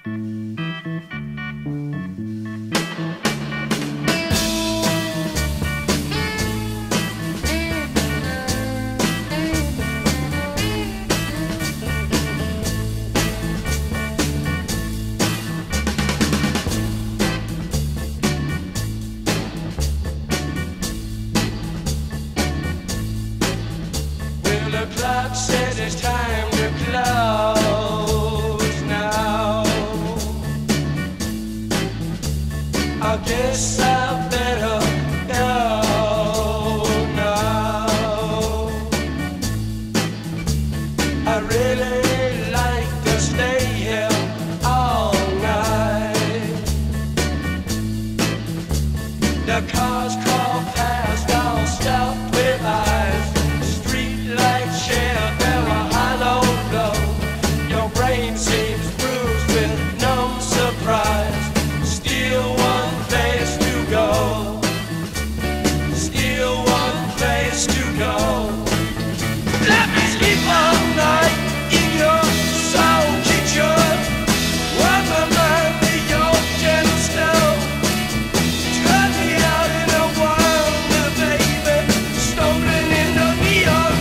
The clock says it's time to close now. I guess I better go now. I really like to stay here all night. The cars crawl past, all stopped with eyes. Share there a hollow blow. Your brain seems bruised with numb surprise. Still one place to go. Still one place to go. Let me sleep all night in your soul kitchen. Warm my mind with your gentle snow. Turn me out in a wonder, baby. Stolen in the neon.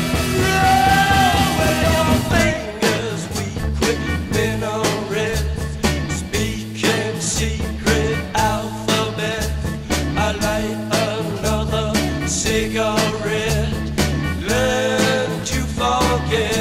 Cigarette, learn to forget.